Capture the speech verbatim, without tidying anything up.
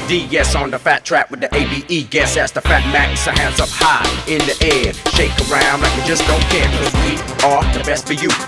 D S on the fat track with the A B E. Guess that's the Fat Max. So hands up high in the air, shake around like you just don't care. Cause we are the best for you.